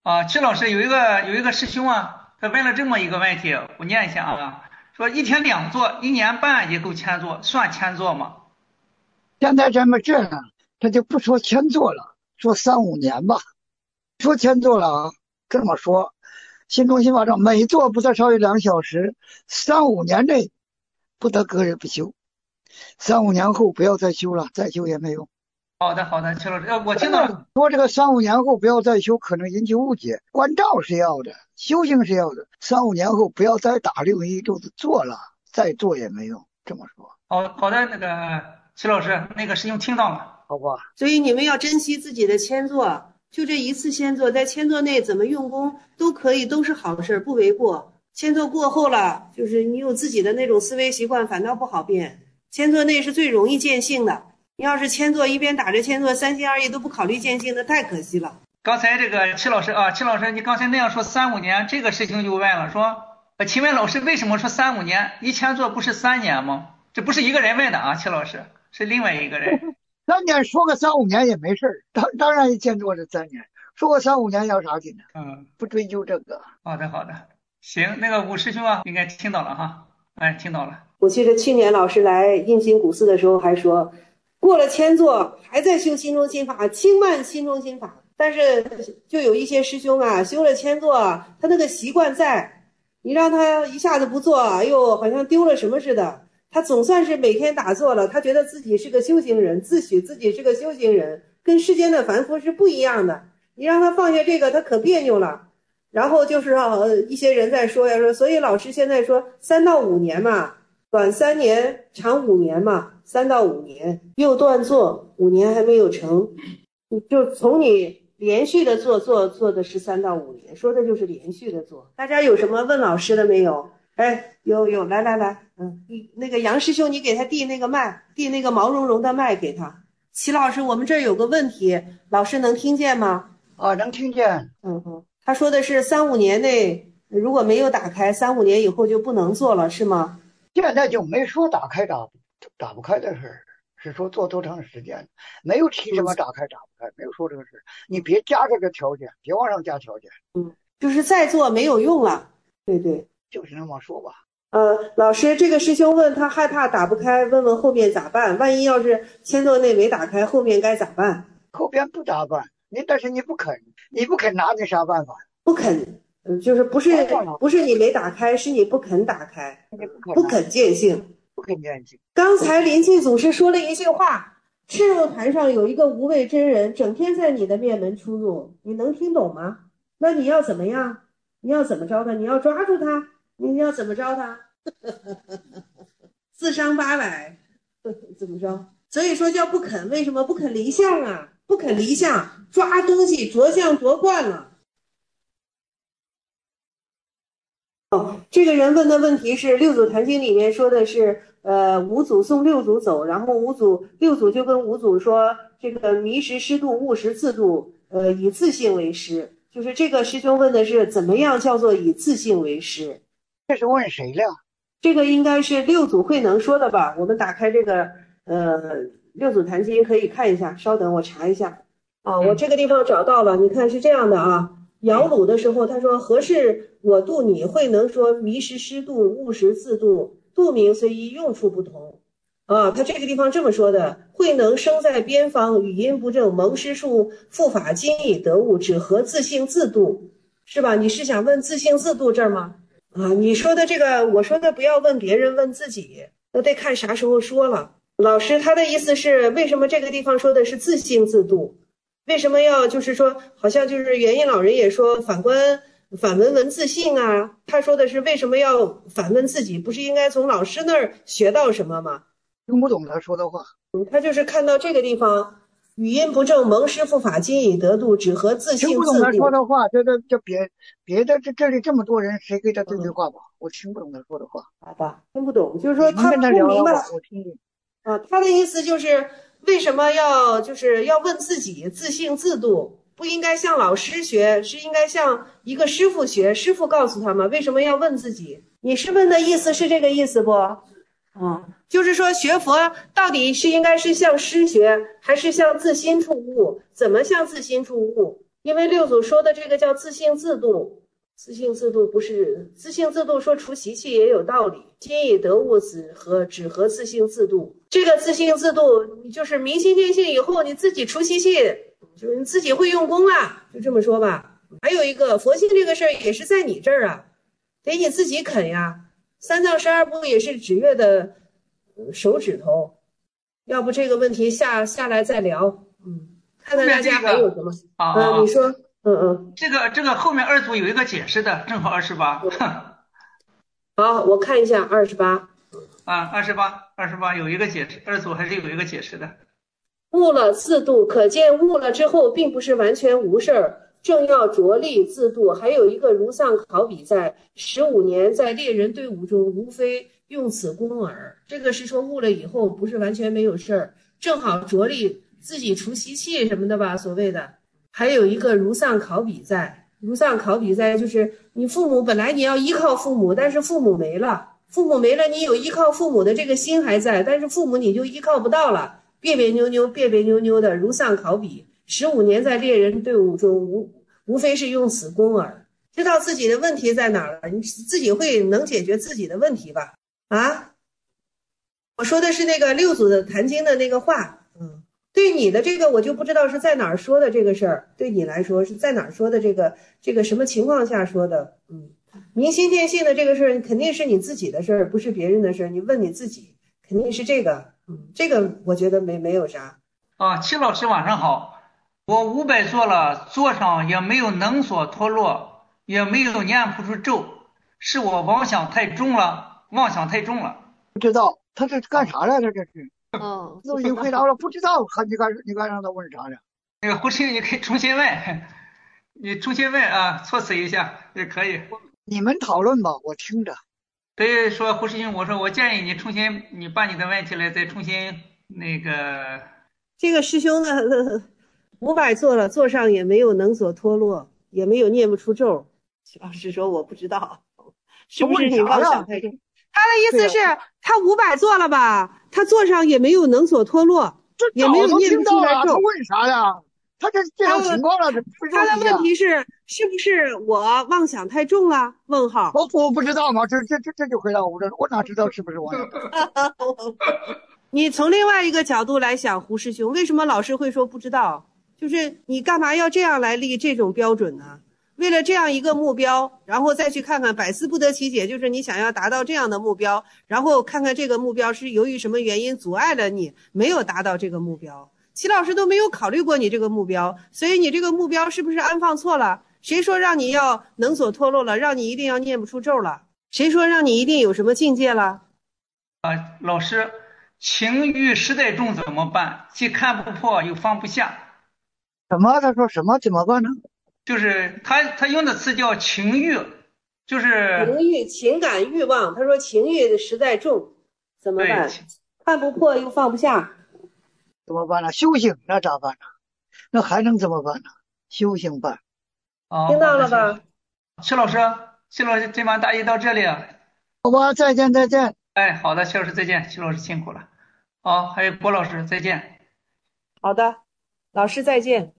曲老师有一个师兄啊，他问了这么一个问题，我念一下啊，说一天两座，1年半也够千座，算千座吗？ 现在这么这样，他就不说千座了，说3、5年吧。说千座了啊，这么说，新中心法上每座不得超于2小时，3、5年内不得隔日不休。3、5年后不要再修了，再修也没用。 好的好的，曲老师，我听到但是了。 说这个3、5年后不要再修，可能引起误解。关照是要的，修行是要的。3、5年后不要再打6一柱子做了，再做也没用。这么说， 好的，那个曲老师，那个师兄听到了。 好吧？ 所以你们要珍惜自己的签座，就这一次签座，在签座内怎么用功都可以，都是好事，不为过。签座过后了，就是你有自己的那种思维习惯，反倒不好变。签座内是最容易见性的，你要是签座一边打着签座，三心二意都不考虑见性，那太可惜了。 刚才这个曲老师啊，曲老师，你刚才那样说3、5年，这个师兄就问了，说，请问老师为什么说3、5年？1000座不是3年吗？这不是一个人问的啊，曲老师，是另外一个人。 3年说个3、5年也没事儿，当然一见多是3年，说个3、5年要啥劲呢？ 嗯， 不追究这个。 好的，行，那个武师兄啊，应该听到了哈，哎，听到了。 我记得去年老师来印心古寺的时候还说，过了千座还在修心中心法，轻慢心中心法。但是就有一些师兄啊，修了千座，他那个习惯在，你让他一下子不做，哎呦，好像丢了什么似的。他总算是每天打坐了，他觉得自己是个修行人，自诩自己是个修行人，跟世间的凡夫是不一样的。你让他放下这个，他可别扭了。然后就是一些人在说呀，说所以老师现在说3到5年嘛，短3年，长5年嘛，3到5年又断做5年还没有成，你就从你连续的做的是3到5年，说的就是连续的做。大家有什么问老师的没有？哎，有，来，你那个杨师兄，你给他递那个麦，递那个毛茸茸的麦给他。齐老师，我们这儿有个问题，老师能听见吗？ 啊，能听见。 他说的是3、5年内如果没有打开，3、5年以后就不能做了，是吗？ 现在就没说打不开的事儿，是说做多长时间，没有提什么打开打不开，没有说这个事儿。你别加这个条件，别往上加条件， 就是再做没有用了。对对。 就是那么说吧。 老师，这个师兄问他害怕打不开，问问后面咋办？万一要是签座内没打开，后面该咋办？ 后边不打办，但是你不肯拿，你啥办法？ 不肯，就是不是当然了， 不是你没打开，是你不肯打开， 你不肯拿， 不肯见性。 不肯念经。 刚才临济祖师说了一句话：赤肉坛上有一个无畏真人，整天在你的面门出入，你能听懂吗？那你要怎么样？你要怎么着他？你要抓住他？你要怎么着他？4伤800，怎么着？所以说叫不肯，为什么不肯离相啊？不肯离相，抓东西着相着惯了。这个人问的问题是《六祖坛经》里面说的是，五祖送六祖走，然后六祖就跟五祖说，这个迷时师度，悟时自度，以自性为师。就是这个师兄问的是怎么样叫做以自性为师？ 这是问谁了？ 这个应该是六祖慧能说的吧？我们打开这个六祖坛经可以看一下，稍等我查一下。我这个地方找到了，你看是这样的啊。摇橹的时候，他说：何事我度你？慧能说：迷时师度，悟时自度，度名虽异，用处不同。他这个地方这么说的：慧能生在边方，语音不正，蒙师术，复法今已得悟，只合自性自度，是吧？你是想问自性自度这儿吗？你说的这个，我说的不要问别人，问自己，那得看啥时候说了。老师他的意思是，为什么这个地方说的是自性自度？为什么要就是说，好像就是元音老人也说反问自性啊？他说的是为什么要反问自己？不是应该从老师那儿学到什么吗？ 听不懂他说的话。 他就是看到这个地方，语音不正，蒙师复法，今已得度，只合自性听不懂他自度。 说的话，这别的，这里这么多人，谁给他对对话吧？我听不懂他说的话。 好吧，听不懂，就是说你们跟他他不明白。 聊聊吧，我听听。 他的意思就是为什么要问自己，自性自度，不应该向老师学，是应该向一个师傅学，师傅告诉他们为什么要问自己。你是问的意思是这个意思不？就是说学佛到底是应该是向师学，还是向自心处悟？怎么向自心处悟？ 因为六祖说的这个叫自性自度，自性自度不是自性自度，说除习气也有道理。今以得物只合自性自度，这个自性自度，你就是明心见性以后，你自己除习气，就是你自己会用功了，就这么说吧。还有一个佛性这个事儿也是在你这儿啊，得你自己肯呀。三藏十二部也是指月的手指头，要不这个问题下来再聊。看看大家还有什么？你说。 这个后面二组有一个解释的，正好28。 好，我看一下28。 28有一个解释，二组还是有一个解释的。 悟了自度，可见悟了之后并不是完全无事儿，正要着力自度。还有一个如丧考比在15年在猎人队伍中，无非用此功耳。这个是说悟了以后不是完全没有事儿，正好着力自己除习气什么的吧，所谓的。还有一个如丧考比在，如丧考比在就是你父母本来你要依靠父母，但是父母没了，你有依靠父母的这个心还在，但是父母你就依靠不到了。别别扭扭的，如丧考妣。15年在猎人队伍中，无非是用此功耳。知道自己的问题在哪儿了，你自己会能解决自己的问题吧？我说的是那个六祖的坛经的那个话。对你的这个我就不知道是在哪儿说的这个事儿，对你来说是在哪儿说的这个什么情况下说的？明心见性的这个事儿肯定是你自己的事儿，不是别人的事儿。你问你自己，肯定是这个。这个我觉得没有啥。 齐老师晚上好，我500做了，座上也没有能所脱落，也没有念不出咒，是我妄想太重了。 不知道他这干啥来了？这是都已经回答了，不知道，你敢让他问啥呢？ 那个胡师，你可以重新问，措辞一下也可以。 你们讨论吧，我听着。 所以说胡师兄，我建议你重新，你把你的问题来再重新那个。 这个师兄呢，500做了，座上也没有能所脱落，也没有念不出咒。徐老师说我不知道，是不是你妄想太重？他的意思是他500做了吧，他座上也没有能所脱落，也没有念不出来咒。 他问啥呀？他这种情况了， 他的问题是不是我妄想太重了？问号。 我不知道嘛，这就回答我哪知道是不是我？ 你从另外一个角度来想，胡师兄，为什么老师会说不知道？就是你干嘛要这样来立这种标准呢？为了这样一个目标，然后再去看看百思不得其解，就是你想要达到这样的目标，然后看看这个目标是由于什么原因阻碍了你没有达到这个目标。齐老师都没有考虑过你这个目标，所以你这个目标是不是安放错了？谁说让你要能所脱落了，让你一定要念不出咒了？谁说让你一定有什么境界了？ 老师，情欲实在重怎么办？既看不破又放不下。 什么？他说什么怎么办呢？ 就是他用的词叫情欲，就是情欲、情感、欲望。他说情欲实在重，怎么办？看不破又放不下， 怎么办呢？修行那咋办呢？那还能怎么办呢？修行办。 听到了吧？ 齐老师，这盘答疑到这里。 好吧，再见。 哎，好的，齐老师再见，齐老师辛苦了。好，还有郭老师再见。 好的，老师再见。